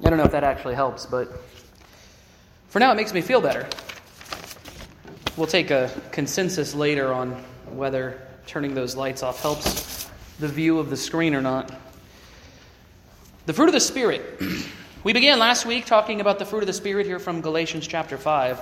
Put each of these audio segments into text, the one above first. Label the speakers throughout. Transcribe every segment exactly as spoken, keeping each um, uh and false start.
Speaker 1: I don't know if that actually helps, but for now it makes me feel better. We'll take a consensus later on whether turning those lights off helps the view of the screen or not. The fruit of the Spirit. We began last week talking about the fruit of the Spirit here from Galatians chapter five.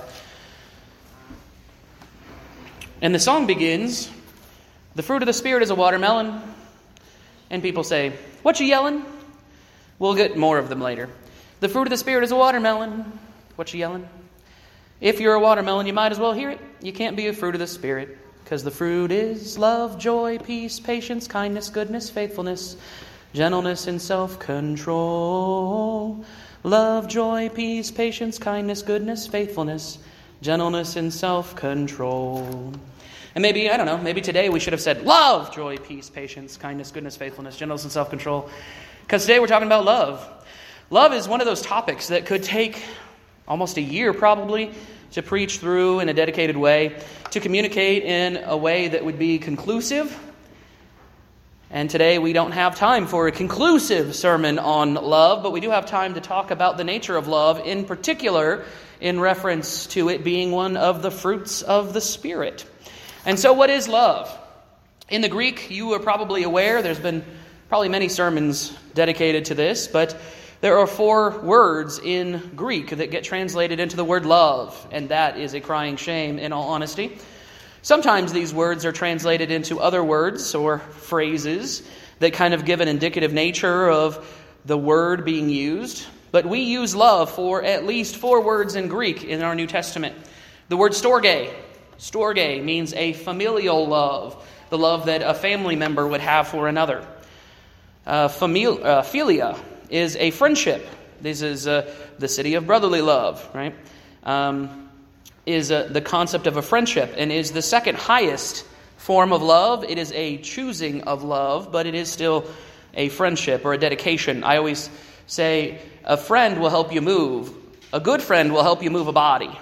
Speaker 1: And the song begins, "The fruit of the Spirit is a watermelon." And people say, "What you yelling?" We'll get more of them later. The fruit of the Spirit is a watermelon. What you yelling? If you're a watermelon, you might as well hear it. You can't be a fruit of the Spirit, because the fruit is love, joy, peace, patience, kindness, goodness, faithfulness, gentleness, and self-control. Love, joy, peace, patience, kindness, goodness, faithfulness, gentleness, and self-control. And maybe, I don't know, maybe today we should have said love, joy, peace, patience, kindness, goodness, faithfulness, gentleness, and self-control. Because today we're talking about love. Love is one of those topics that could take almost a year probably to preach through in a dedicated way, to communicate in a way that would be conclusive. And today we don't have time for a conclusive sermon on love, but we do have time to talk about the nature of love, in particular in reference to it being one of the fruits of the Spirit. And so what is love? In the Greek, you are probably aware, there's been probably many sermons dedicated to this, but there are four words in Greek that get translated into the word love, and that is a crying shame in all honesty. Sometimes these words are translated into other words or phrases that kind of give an indicative nature of the word being used, but we use love for at least four words in Greek in our New Testament. The word storge. Storge means a familial love, the love that a family member would have for another. Uh, famil- uh, philia is a friendship. This is uh, the city of brotherly love, right? Um, is uh, the concept of a friendship and is the second highest form of love. It is a choosing of love, but it is still a friendship or a dedication. I always say a friend will help you move. A good friend will help you move a body.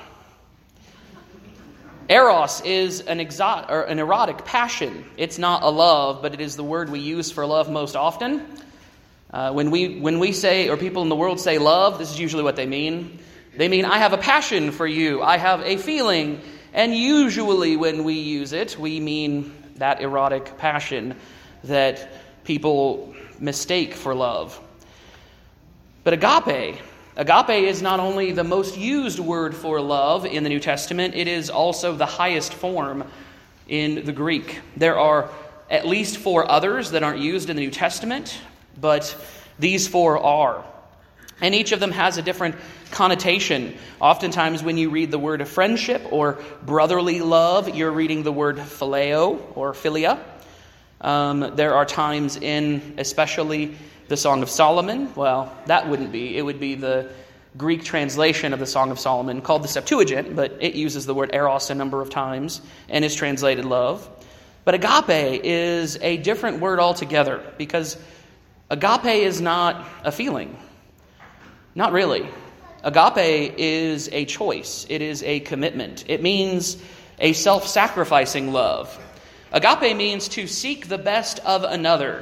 Speaker 1: Eros is an exotic or an erotic passion. It's not a love, but it is the word we use for love most often. Uh, when we when we say, or people in the world say love, this is usually what they mean. They mean, I have a passion for you. I have a feeling. And usually when we use it, we mean that erotic passion that people mistake for love. But agape, agape is not only the most used word for love in the New Testament, it is also the highest form in the Greek. There are at least four others that aren't used in the New Testament, but these four are. And each of them has a different connotation. Oftentimes when you read the word friendship or brotherly love, you're reading the word phileo or philia. Um, there are times in especially the Song of Solomon. Well, that wouldn't be. It would be the Greek translation of the Song of Solomon called the Septuagint, but it uses the word eros a number of times and is translated love. But agape is a different word altogether, because agape is not a feeling. Not really. Agape is a choice. It is a commitment. It means a self-sacrificing love. Agape means to seek the best of another.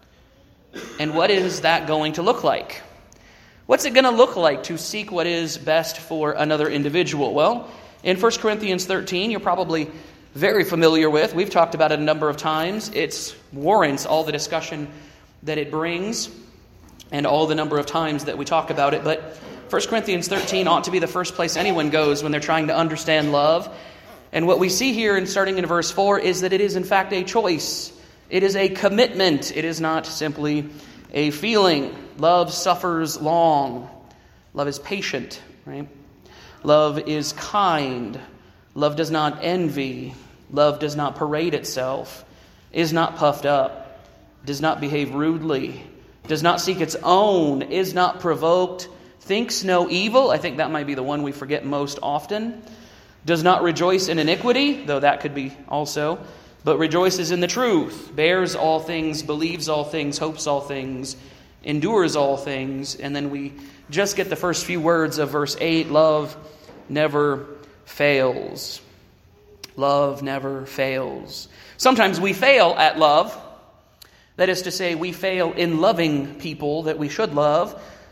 Speaker 1: And what is that going to look like? What's it going to look like to seek what is best for another individual? Well, in First Corinthians thirteen, you're probably very familiar with. We've talked about it a number of times. It warrants all the discussion that it brings and all the number of times that we talk about it. But First Corinthians thirteen ought to be the first place anyone goes when they're trying to understand love. And what we see here, in starting in verse four, is that it is in fact a choice. It is a commitment. It is not simply a feeling. Love suffers long. Love is patient, right? Love is kind. Love does not envy. Love does not parade itself. Is not puffed up. Does not behave rudely. Does not seek its own. Is not provoked. Thinks no evil. I think that might be the one we forget most often. Does not rejoice in iniquity, though that could be also, but rejoices in the truth, bears all things, believes all things, hopes all things, endures all things. And then we just get the first few words of verse eight, love never fails. Love never fails. Sometimes we fail at love. That is to say, we fail in loving people that we should love.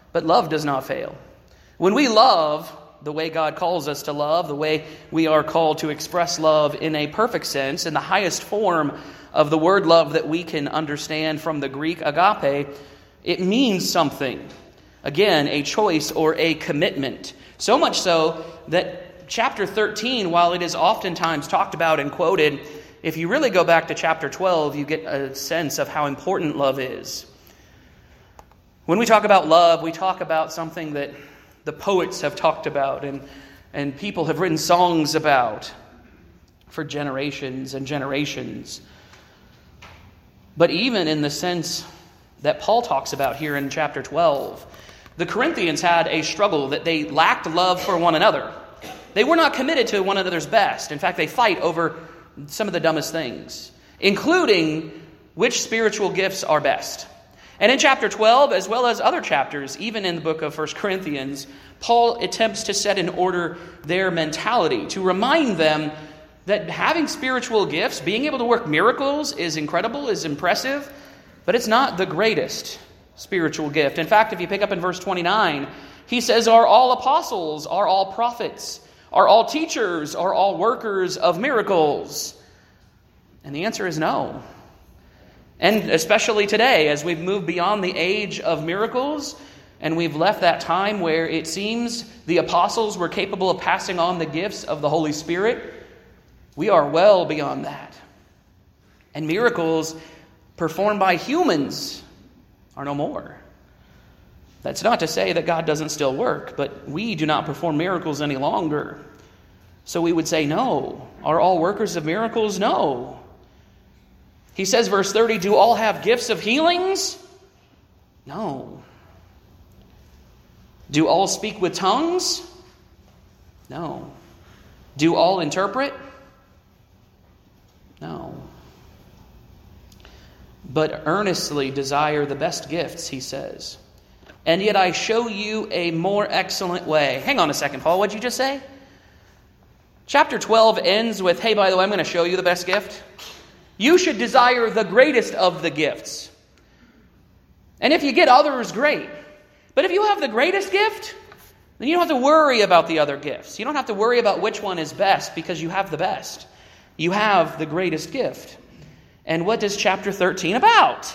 Speaker 1: but love does not fail. When we love the way God calls us to love, the way we are called to express love in a perfect sense, in the highest form of the word love that we can understand from the Greek agape, it means something. Again, a choice or a commitment. So much so that chapter thirteen, while it is oftentimes talked about and quoted, if you really go back to chapter twelve, you get a sense of how important love is. When we talk about love, we talk about something that the poets have talked about and, and people have written songs about for generations and generations. But even in the sense that Paul talks about here in chapter twelve, the Corinthians had a struggle that they lacked love for one another. They were not committed to one another's best. In fact, they fight over some of the dumbest things, including which spiritual gifts are best. And in chapter twelve, as well as other chapters, even in the book of First Corinthians, Paul attempts to set in order their mentality, to remind them that having spiritual gifts, being able to work miracles is incredible, is impressive, but it's not the greatest spiritual gift. In fact, if you pick up in verse twenty-nine, he says, are all apostles, are all prophets, are all teachers, are all workers of miracles? And the answer is no. And especially today, as we've moved beyond the age of miracles, and we've left that time where it seems the apostles were capable of passing on the gifts of the Holy Spirit, we are well beyond that. And miracles performed by humans are no more. That's not to say that God doesn't still work, but we do not perform miracles any longer. So we would say no. Are all workers of miracles? No. He says, verse thirty, do all have gifts of healings? No. Do all speak with tongues? No. Do all interpret? No. But earnestly desire the best gifts, he says. And yet I show you a more excellent way. Hang on a second, Paul. What'd you just say? Chapter twelve ends with, hey, by the way, I'm going to show you the best gift. You should desire the greatest of the gifts. And if you get others, great. But if you have the greatest gift, then you don't have to worry about the other gifts. You don't have to worry about which one is best because you have the best. You have the greatest gift. And what is chapter thirteen about?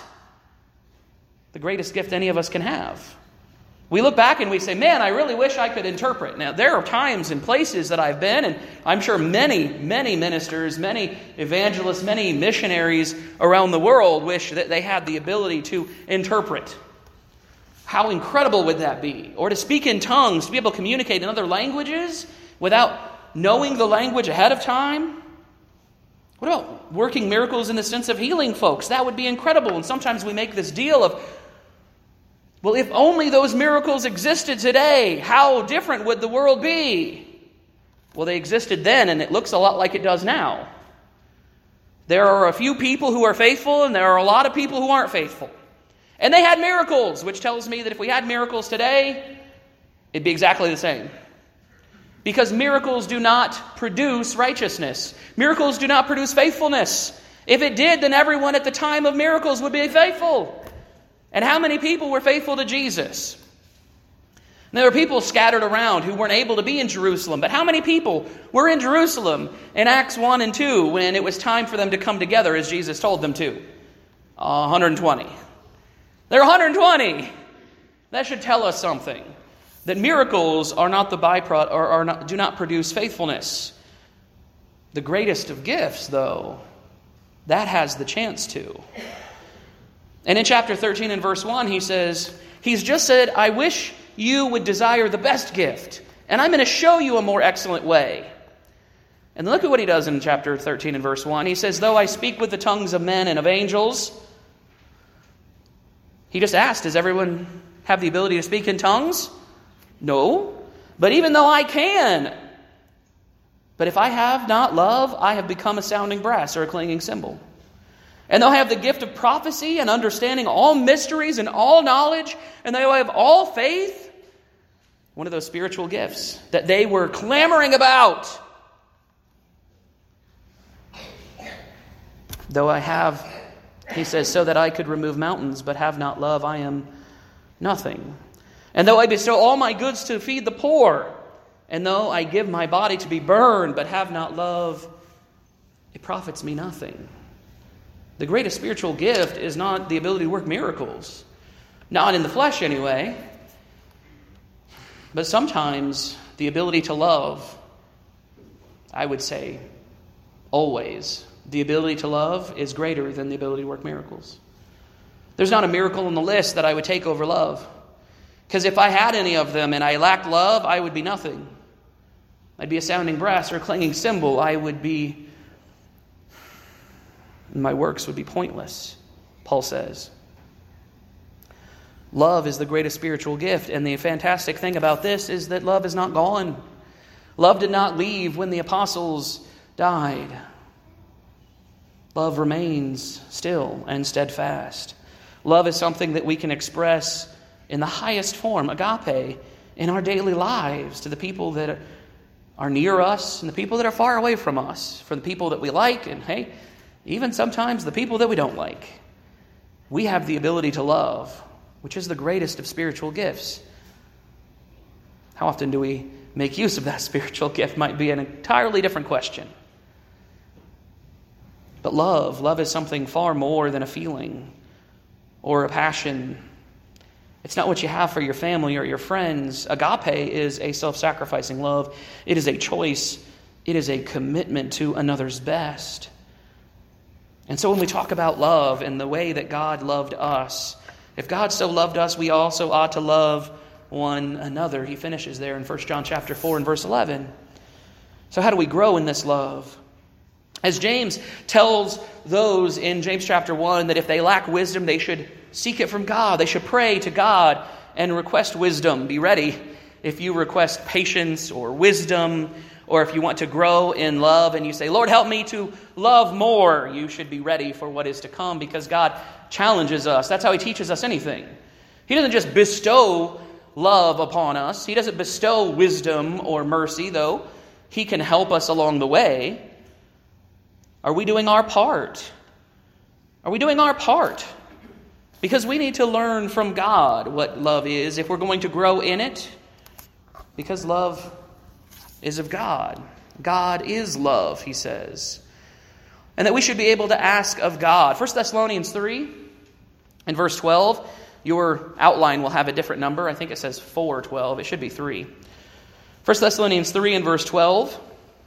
Speaker 1: The greatest gift any of us can have. We look back and we say, man, I really wish I could interpret. Now, there are times and places that I've been, and I'm sure many, many ministers, many evangelists, many missionaries around the world wish that they had the ability to interpret. How incredible would that be? Or to speak in tongues, to be able to communicate in other languages without knowing the language ahead of time? What about working miracles in the sense of healing folks? That would be incredible. And sometimes we make this deal of, well, if only those miracles existed today, how different would the world be? Well, they existed then, and it looks a lot like it does now. There are a few people who are faithful, and there are a lot of people who aren't faithful. And they had miracles, which tells me that if we had miracles today, it'd be exactly the same. Because miracles do not produce righteousness. Miracles do not produce faithfulness. If it did, then everyone at the time of miracles would be faithful. And how many people were faithful to Jesus? And there were people scattered around who weren't able to be in Jerusalem. But how many people were in Jerusalem in Acts one and two when it was time for them to come together as Jesus told them to? Uh, one hundred twenty. There are one hundred twenty. That should tell us something. That miracles are not the byproduct, or are not, do not produce faithfulness. The greatest of gifts, though, that has the chance to. And in chapter thirteen and verse one, he says, he's just said, I wish you would desire the best gift, and I'm going to show you a more excellent way. And look at what he does in chapter thirteen and verse one. He says, though I speak with the tongues of men and of angels. He just asked, does everyone have the ability to speak in tongues? No. But even though I can, but if I have not love, I have become a sounding brass or a clanging cymbal. And though I have the gift of prophecy and understanding all mysteries and all knowledge, and though I have all faith, one of those spiritual gifts that they were clamoring about. Though I have, he says, so that I could remove mountains, but have not love, I am nothing. And though I bestow all my goods to feed the poor, and though I give my body to be burned, but have not love, it profits me nothing. The greatest spiritual gift is not the ability to work miracles. Not in the flesh, anyway. But sometimes the ability to love, I would say, always, the ability to love is greater than the ability to work miracles. There's not a miracle on the list that I would take over love. Because if I had any of them and I lacked love, I would be nothing. I'd be a sounding brass or a clanging cymbal. I would be, my works would be pointless, Paul says. Love is the greatest spiritual gift, and the fantastic thing about this is that love is not gone. Love did not leave when the apostles died. Love remains still and steadfast. Love is something that we can express in the highest form, agape, in our daily lives to the people that are near us and the people that are far away from us, for the people that we like and, hey, even sometimes the people that we don't like. We have the ability to love, which is the greatest of spiritual gifts. How often do we make use of that spiritual gift might be an entirely different question. But love, love is something far more than a feeling or a passion. It's not what you have for your family or your friends. Agape is a self-sacrificing love. It is a choice. It is a commitment to another's best. And so when we talk about love and the way that God loved us, if God so loved us, we also ought to love one another. He finishes there in First John chapter four and verse eleven. So how do we grow in this love? As James tells those in James chapter one that if they lack wisdom, they should seek it from God. They should pray to God and request wisdom. Be ready if you request patience or wisdom, or if you want to grow in love and you say, Lord, help me to love more. You should be ready for what is to come because God challenges us. That's how He teaches us anything. He doesn't just bestow love upon us. He doesn't bestow wisdom or mercy, though He can help us along the way. Are we doing our part? Are we doing our part? Because we need to learn from God what love is if we're going to grow in it. Because love is of God. God is love, he says. And that we should be able to ask of God. First Thessalonians three and verse twelve. Your outline will have a different number. I think it says four twelve. It should be three. First Thessalonians three and verse twelve.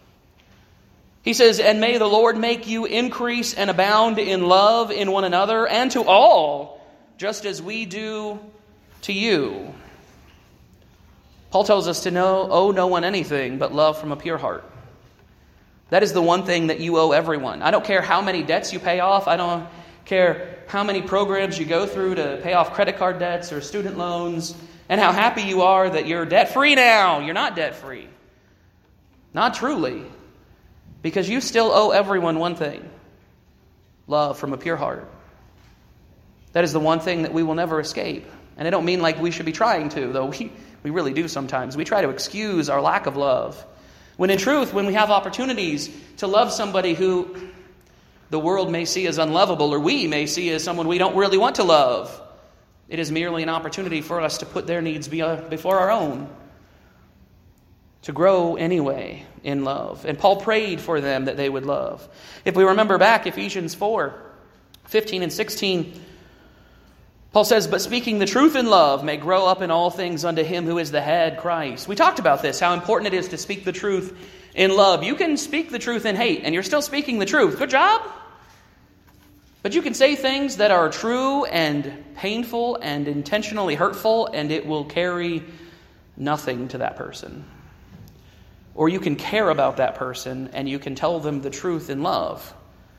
Speaker 1: He says, and may the Lord make you increase and abound in love in one another and to all, just as we do to you. Paul tells us to know, owe no one anything but love from a pure heart. That is the one thing that you owe everyone. I don't care how many debts you pay off. I don't care how many programs you go through to pay off credit card debts or student loans, and how happy you are that you're debt-free now. You're not debt-free. Not truly. Because you still owe everyone one thing. Love from a pure heart. That is the one thing that we will never escape. And I don't mean like we should be trying to, though we, we really do sometimes. We try to excuse our lack of love. When in truth, when we have opportunities to love somebody who the world may see as unlovable, or we may see as someone we don't really want to love, it is merely an opportunity for us to put their needs before our own. To grow anyway in love. And Paul prayed for them that they would love. If we remember back Ephesians four, fifteen and sixteen, Paul says, but speaking the truth in love may grow up in all things unto him who is the head, Christ. We talked about this, how important it is to speak the truth in love. You can speak the truth in hate, and you're still speaking the truth. Good job. But you can say things that are true and painful and intentionally hurtful, and it will carry nothing to that person. Or you can care about that person and you can tell them the truth in love.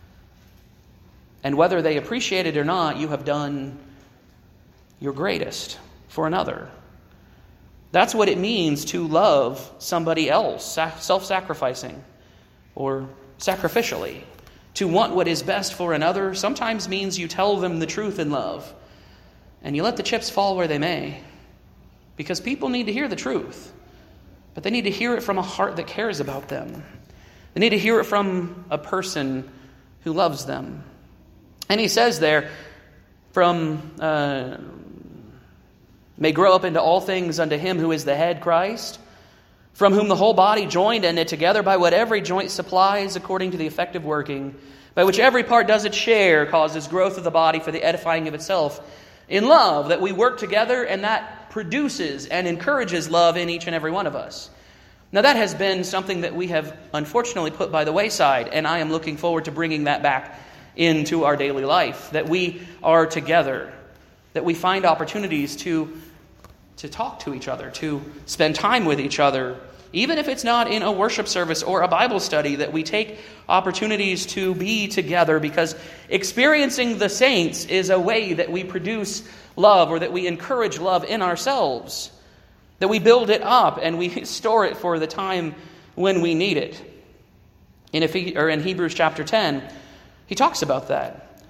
Speaker 1: And whether they appreciate it or not, you have done your greatest for another. That's what it means to love somebody else, self-sacrificing or sacrificially. To want what is best for another sometimes means you tell them the truth in love. And you let the chips fall where they may. Because people need to hear the truth. But they need to hear it from a heart that cares about them. They need to hear it from a person who loves them. And he says there, from uh, may grow up into all things unto him who is the head, Christ, from whom the whole body, joined and knit together by what every joint supplies according to the effective working, by which every part does its share, causes growth of the body for the edifying of itself in love, that we work together, and that produces and encourages love in each and every one of us. Now that has been something that we have unfortunately put by the wayside, and I am looking forward to bringing that back into our daily life, that we are together, that we find opportunities to, to talk to each other, to spend time with each other, even if it's not in a worship service or a Bible study, that we take opportunities to be together, because experiencing the saints is a way that we produce love, or that we encourage love in ourselves, that we build it up and we store it for the time when we need it. In, Ephes- or in Hebrews chapter ten, he talks about that.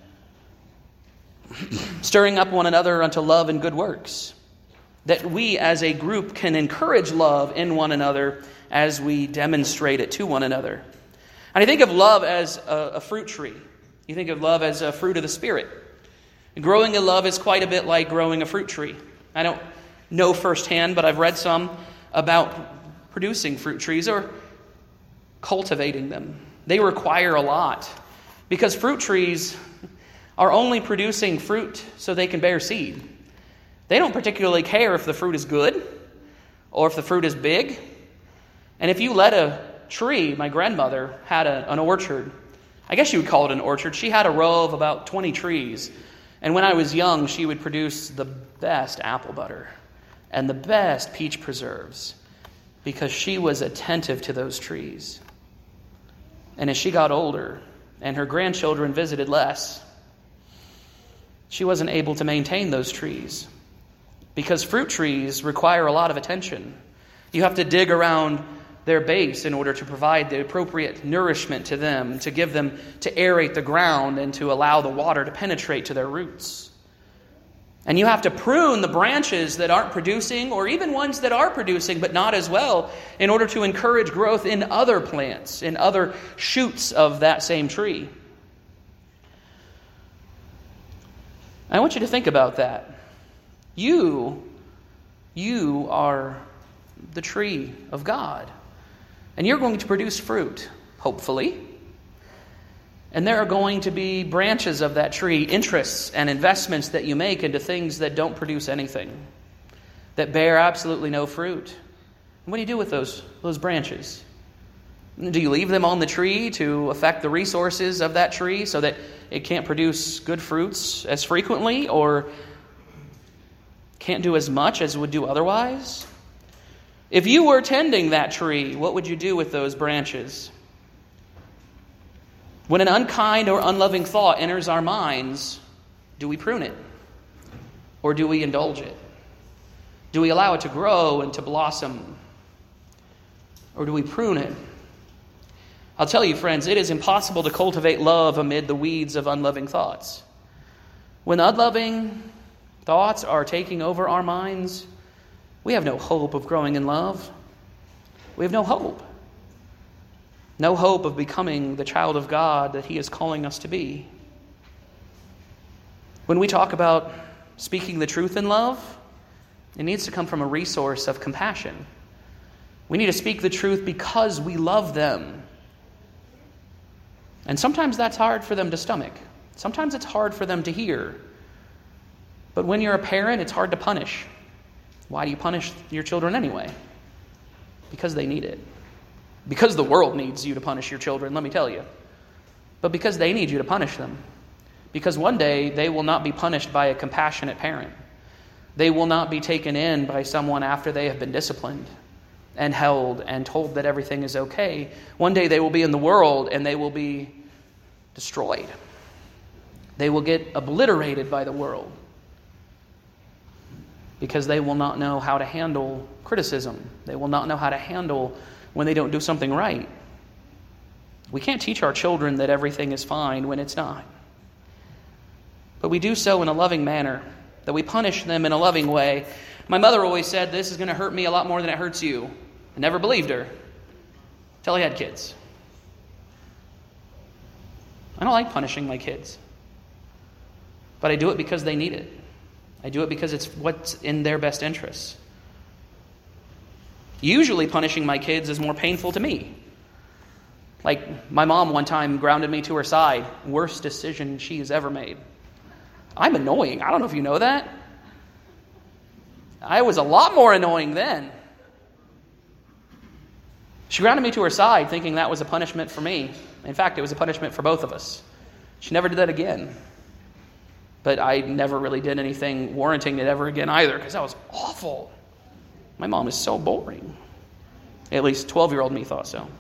Speaker 1: Stirring up one another unto love and good works. That we as a group can encourage love in one another as we demonstrate it to one another. And I think of love as a, a fruit tree. You think of love as a fruit of the Spirit. And growing in love is quite a bit like growing a fruit tree. I don't know firsthand, but I've read some about producing fruit trees or cultivating them. They require a lot, because fruit trees are only producing fruit so they can bear seed. They don't particularly care if the fruit is good or if the fruit is big. And if you let a tree, my grandmother had a, an orchard. I guess you would call it an orchard. She had a row of about twenty trees. And when I was young, she would produce the best apple butter and the best peach preserves, because she was attentive to those trees. And as she got older and her grandchildren visited less, she wasn't able to maintain those trees, because fruit trees require a lot of attention. You have to dig around their base in order to provide the appropriate nourishment to them, to give them, to aerate the ground and to allow the water to penetrate to their roots. And you have to prune the branches that aren't producing, or even ones that are producing but not as well, in order to encourage growth in other plants, in other shoots of that same tree. I want you to think about that. You, you are the tree of God. And you're going to produce fruit, hopefully. And there are going to be branches of that tree, interests and investments that you make into things that don't produce anything, that bear absolutely no fruit. And what do you do with those, those branches? Do you leave them on the tree to affect the resources of that tree so that it can't produce good fruits as frequently, or can't do as much as it would do otherwise? If you were tending that tree, what would you do with those branches? When an unkind or unloving thought enters our minds, do we prune it? Or do we indulge it? Do we allow it to grow and to blossom? Or do we prune it? I'll tell you, friends, it is impossible to cultivate love amid the weeds of unloving thoughts. When unloving thoughts are taking over our minds, we have no hope of growing in love. We have no hope. No hope of becoming the child of God that He is calling us to be. When we talk about speaking the truth in love, it needs to come from a resource of compassion. We need to speak the truth because we love them. And sometimes that's hard for them to stomach. Sometimes it's hard for them to hear. But when you're a parent, it's hard to punish. Why do you punish your children anyway? Because they need it. Because the world needs you to punish your children, let me tell you. But because they need you to punish them. Because one day they will not be punished by a compassionate parent. They will not be taken in by someone after they have been disciplined and held and told that everything is okay. One day they will be in the world and they will be destroyed. They will get obliterated by the world because they will not know how to handle criticism. They will not know how to handle when they don't do something right. We can't teach our children that everything is fine when it's not. But we do so in a loving manner, that we punish them in a loving way. My mother always said, this is going to hurt me a lot more than it hurts you. I never believed her until I had kids. I don't like punishing my kids. But I do it because they need it. I do it because it's what's in their best interests. Usually punishing my kids is more painful to me. Like my mom one time grounded me to her side. Worst decision she's ever made. I'm annoying. I don't know if you know that. I was a lot more annoying then. She grounded me to her side thinking that was a punishment for me. In fact, it was a punishment for both of us. She never did that again. But I never really did anything warranting it ever again either, because that was awful. My mom is so boring. At least twelve-year-old me thought so.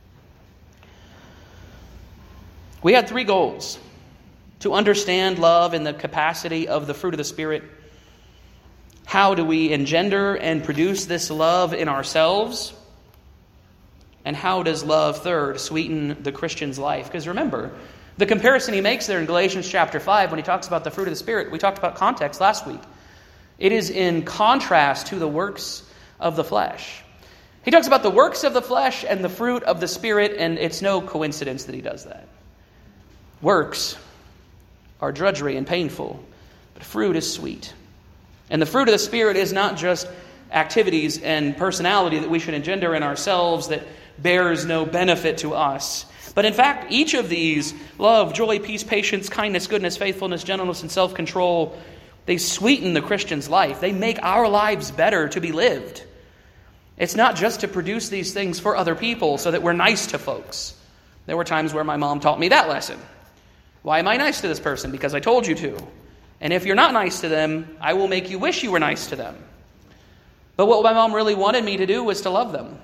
Speaker 1: We had three goals. To understand love in the capacity of the fruit of the Spirit. How do we engender and produce this love in ourselves? And how does love, third, sweeten the Christian's life? Because remember, the comparison he makes there in Galatians chapter five when he talks about the fruit of the Spirit, we talked about context last week. It is in contrast to the works of the flesh. He talks about the works of the flesh and the fruit of the Spirit, and it's no coincidence that he does that. Works are drudgery and painful, but fruit is sweet. And the fruit of the Spirit is not just activities and personality that we should engender in ourselves that bears no benefit to us. But in fact, each of these, love, joy, peace, patience, kindness, goodness, faithfulness, gentleness, and self-control, they sweeten the Christian's life. They make our lives better to be lived. It's not just to produce these things for other people so that we're nice to folks. There were times where my mom taught me that lesson. Why am I nice to this person? Because I told you to. And if you're not nice to them, I will make you wish you were nice to them. But what my mom really wanted me to do was to love them.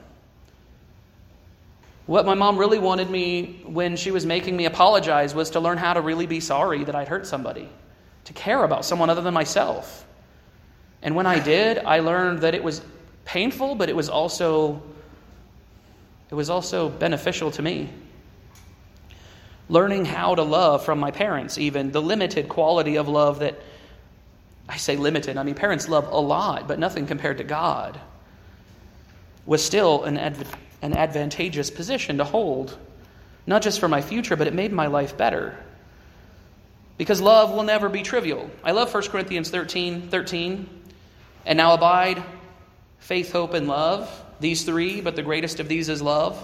Speaker 1: What my mom really wanted me when she was making me apologize was to learn how to really be sorry that I'd hurt somebody. To care about someone other than myself. And when I did, I learned that it was painful, but it was also, it was also beneficial to me. Learning how to love from my parents, even the limited quality of love that, I say limited, I mean parents love a lot, but nothing compared to God, was still an, adv- an advantageous position to hold. Not just for my future, but it made my life better. Because love will never be trivial. I love First Corinthians thirteen, thirteen. And now abide faith, hope, and love. These three, but the greatest of these is love.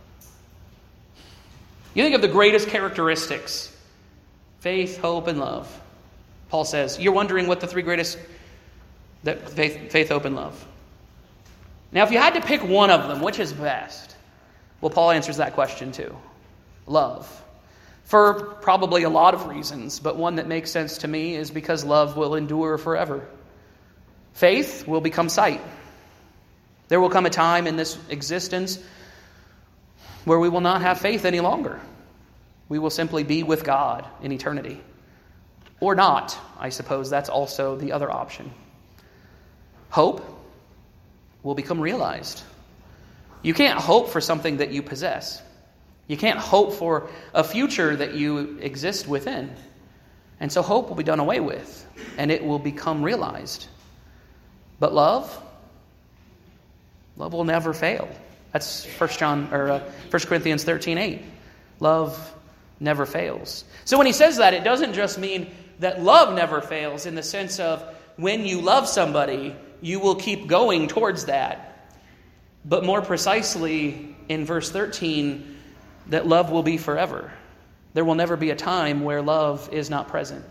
Speaker 1: You think of the greatest characteristics. Faith, hope, and love. Paul says, you're wondering what the three greatest, that faith, faith, hope, and love. Now, if you had to pick one of them, which is best? Well, Paul answers that question too. Love. For probably a lot of reasons, but one that makes sense to me is because love will endure forever. Faith will become sight. There will come a time in this existence where we will not have faith any longer. We will simply be with God in eternity. Or not, I suppose that's also the other option. Hope will become realized. You can't hope for something that you possess. You can't hope for a future that you exist within. And so hope will be done away with, and it will become realized. But love, love will never fail. That's First John or uh, First Corinthians thirteen eight. Love never fails. So when he says that, it doesn't just mean that love never fails in the sense of when you love somebody, you will keep going towards that. But more precisely, in verse thirteen, that love will be forever. There will never be a time where love is not present.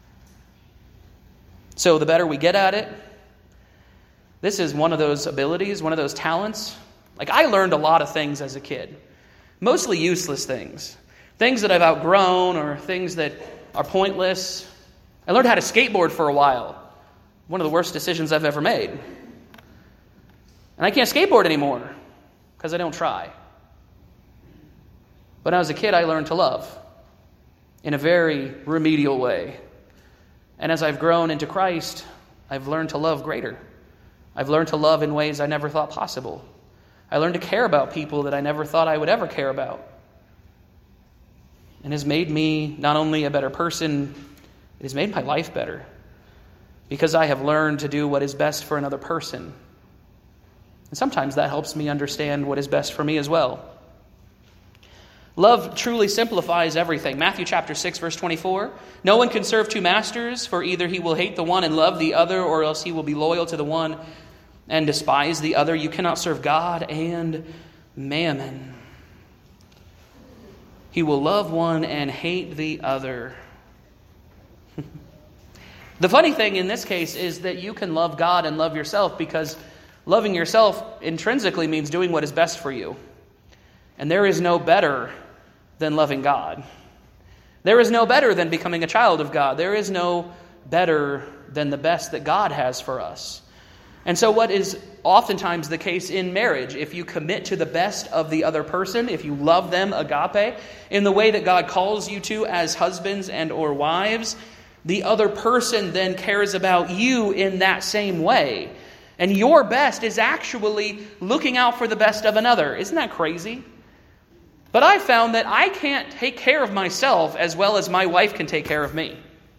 Speaker 1: So the better we get at it, this is one of those abilities, one of those talents. Like, I learned a lot of things as a kid. Mostly useless things. Things that I've outgrown or things that are pointless. I learned how to skateboard for a while. One of the worst decisions I've ever made. And I can't skateboard anymore because I don't try. But when I was a kid, I learned to love in a very remedial way. And as I've grown into Christ, I've learned to love greater. I've learned to love in ways I never thought possible. I learned to care about people that I never thought I would ever care about. And has made me not only a better person, it has made my life better. Because I have learned to do what is best for another person. And sometimes that helps me understand what is best for me as well. Love truly simplifies everything. Matthew chapter six, verse twenty-four. No one can serve two masters, for either he will hate the one and love the other, or else he will be loyal to the one and despise the other. You cannot serve God and mammon. He will love one and hate the other. The funny thing in this case is that you can love God and love yourself, because loving yourself intrinsically means doing what is best for you. And there is no better than loving God. There is no better than becoming a child of God. There is no better than the best that God has for us. And so what is oftentimes the case in marriage, if you commit to the best of the other person, if you love them agape, in the way that God calls you to as husbands and or wives, the other person then cares about you in that same way. And your best is actually looking out for the best of another. Isn't that crazy? But I found that I can't take care of myself as well as my wife can take care of me.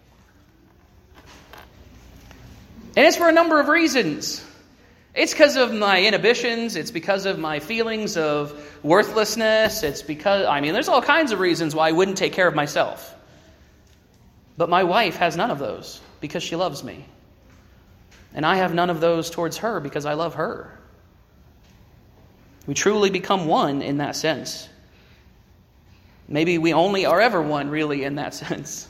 Speaker 1: And it's for a number of reasons. It's because of my inhibitions. It's because of my feelings of worthlessness. It's because, I mean, there's all kinds of reasons why I wouldn't take care of myself. But my wife has none of those because she loves me. And I have none of those towards her because I love her. We truly become one in that sense. Maybe we only are ever one, really, in that sense.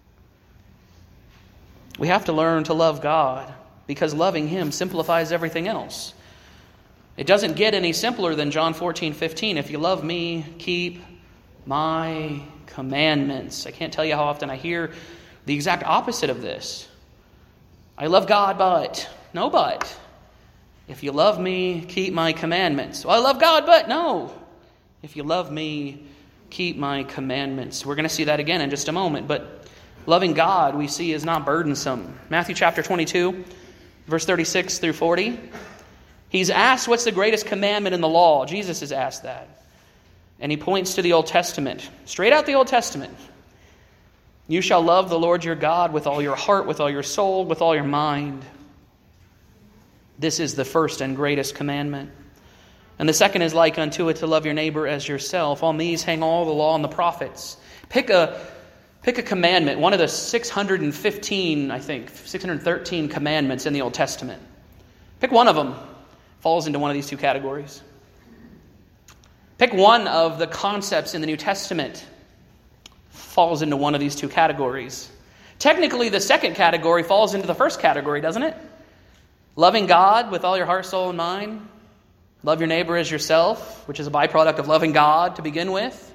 Speaker 1: We have to learn to love God, because loving Him simplifies everything else. It doesn't get any simpler than John fourteen fifteen. If you love me, keep my commandments. I can't tell you how often I hear the exact opposite of this. I love God, but... No, but. If you love me, keep my commandments. Well, I love God, but... No. If you love me, keep my commandments. We're going to see that again in just a moment. But loving God, we see, is not burdensome. Matthew chapter twenty-two, verse thirty-six through forty. He's asked, what's the greatest commandment in the law? Jesus is asked that. And he points to the Old Testament. Straight out the Old Testament. You shall love the Lord your God with all your heart, with all your soul, with all your mind. This is the first and greatest commandment. And the second is like unto it, to love your neighbor as yourself. On these hang all the law and the prophets. Pick a, pick a commandment, one of the six hundred fifteen, I think, six hundred thirteen commandments in the Old Testament. Pick one of them. Falls into one of these two categories. Pick one of the concepts in the New Testament. Falls into one of these two categories. Technically, the second category falls into the first category, doesn't it? Loving God with all your heart, soul, and mind. Love your neighbor as yourself, which is a byproduct of loving God to begin with.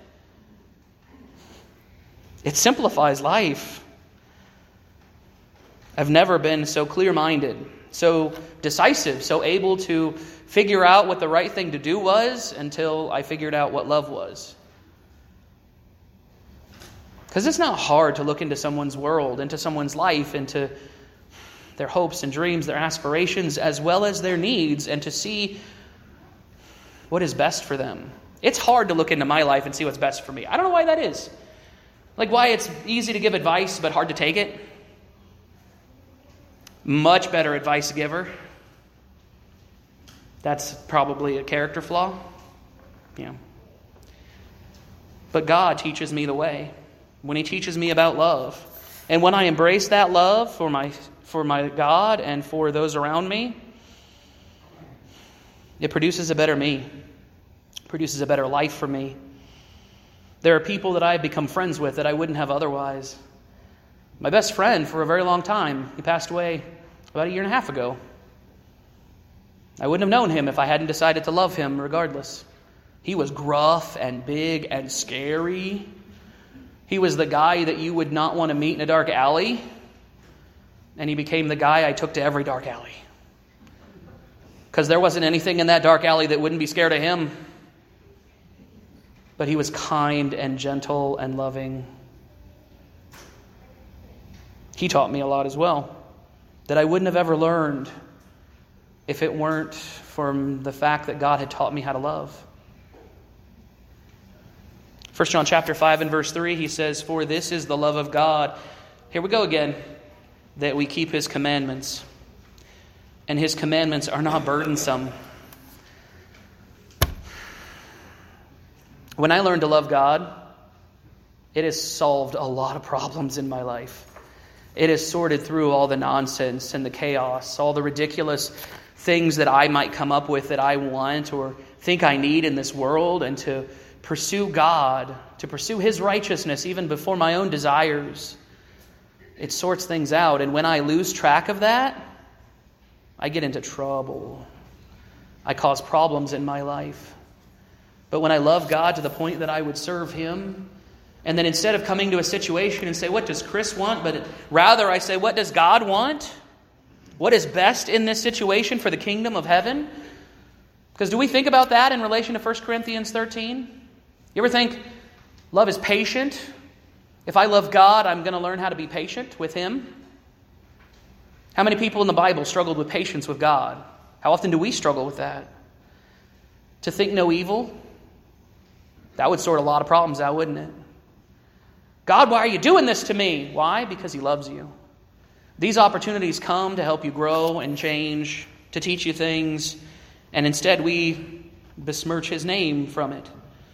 Speaker 1: It simplifies life. I've never been so clear-minded, so decisive, so able to figure out what the right thing to do was until I figured out what love was. Because it's not hard to look into someone's world, into someone's life, into their hopes and dreams, their aspirations, as well as their needs, and to see what is best for them. It's hard to look into my life and see what's best for me. I don't know why that is. Like why it's easy to give advice but hard to take it. Much better advice giver. That's probably a character flaw. Yeah. But God teaches me the way. When He teaches me about love. And when I embrace that love for my for my God and for those around me, it produces a better me. It produces a better life for me. There are people that I've become friends with that I wouldn't have otherwise. My best friend for a very long time, he passed away about a year and a half ago. I wouldn't have known him if I hadn't decided to love him regardless. He was gruff and big and scary. He was the guy that you would not want to meet in a dark alley. And he became the guy I took to every dark alley. Because there wasn't anything in that dark alley that wouldn't be scared of him. But he was kind and gentle and loving. He taught me a lot as well that I wouldn't have ever learned if it weren't from the fact that God had taught me how to love. First John chapter five and verse three, he says, for this is the love of God. Here we go again. That we keep His commandments. And His commandments are not burdensome. When I learned to love God, it has solved a lot of problems in my life. It has sorted through all the nonsense and the chaos, all the ridiculous things that I might come up with that I want or think I need in this world, and to pursue God, to pursue His righteousness even before my own desires. It sorts things out, and when I lose track of that, I get into trouble. I cause problems in my life. But when I love God to the point that I would serve Him, and then instead of coming to a situation and say, what does Chris want? But rather I say, what does God want? What is best in this situation for the kingdom of heaven? Because do we think about that in relation to First Corinthians thirteen? You ever think love is patient? If I love God, I'm going to learn how to be patient with Him. How many people in the Bible struggled with patience with God? How often do we struggle with that? To think no evil? That would sort a lot of problems out, wouldn't it? God, why are you doing this to me? Why? Because He loves you. These opportunities come to help you grow and change, to teach you things, and instead we besmirch His name from it.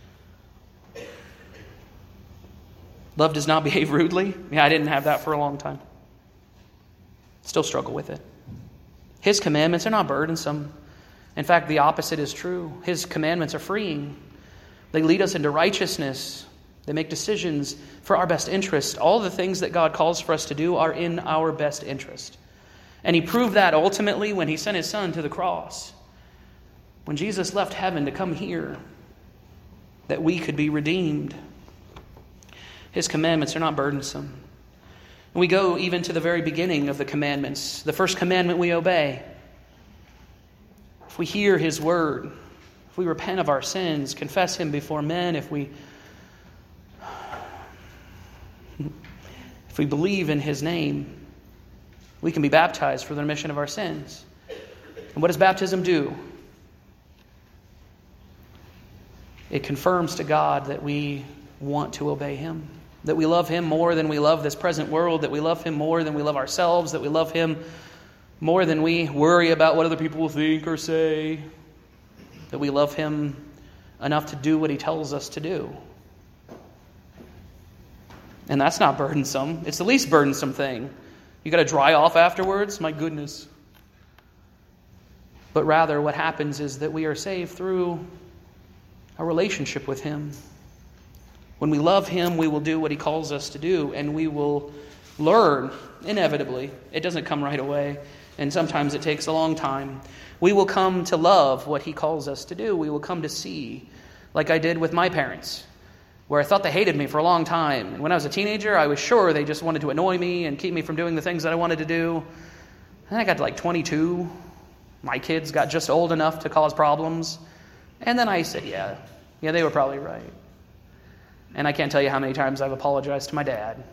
Speaker 1: Love does not behave rudely. Yeah, I didn't have that for a long time. Still struggle with it. His commandments are not burdensome. In fact, the opposite is true. His commandments are freeing. They lead us into righteousness. They make decisions for our best interest. All the things that God calls for us to do are in our best interest. And He proved that ultimately when He sent His Son to the cross. When Jesus left heaven to come here, that we could be redeemed. His commandments are not burdensome. And we go even to the very beginning of the commandments. The first commandment we obey. If we hear His word, if we repent of our sins, confess Him before men, if we if we believe in His name, we can be baptized for the remission of our sins. And what does baptism do? It confirms to God that we want to obey Him, that we love Him more than we love this present world, that we love Him more than we love ourselves, that we love Him more than we worry about what other people will think or say, that we love Him enough to do what He tells us to do. And that's not burdensome. It's the least burdensome thing. You got to dry off afterwards? My goodness. But rather what happens is that we are saved through a relationship with Him. When we love Him, we will do what He calls us to do, and we will learn, inevitably. It doesn't come right away, and sometimes it takes a long time. We will come to love what He calls us to do. We will come to see, like I did with my parents, where I thought they hated me for a long time. And when I was a teenager, I was sure they just wanted to annoy me and keep me from doing the things that I wanted to do. And I got to like twenty-two. My kids got just old enough to cause problems. And then I said, yeah, yeah, they were probably right. And I can't tell you how many times I've apologized to my dad.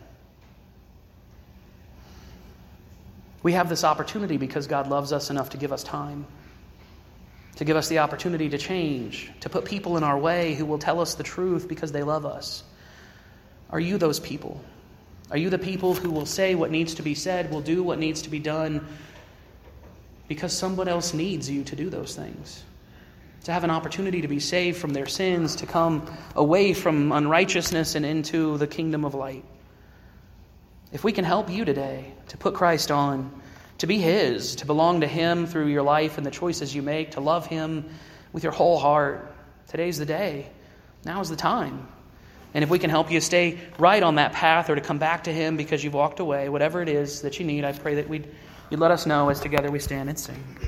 Speaker 1: We have this opportunity because God loves us enough to give us time, to give us the opportunity to change, to put people in our way who will tell us the truth because they love us. Are you those people? Are you the people who will say what needs to be said, will do what needs to be done because someone else needs you to do those things? To have an opportunity to be saved from their sins, to come away from unrighteousness and into the kingdom of light. If we can help you today to put Christ on, to be His, to belong to Him through your life and the choices you make, to love Him with your whole heart, today's the day. Now is the time. And if we can help you stay right on that path or to come back to Him because you've walked away, whatever it is that you need, I pray that we'd, you'd let us know as together we stand and sing.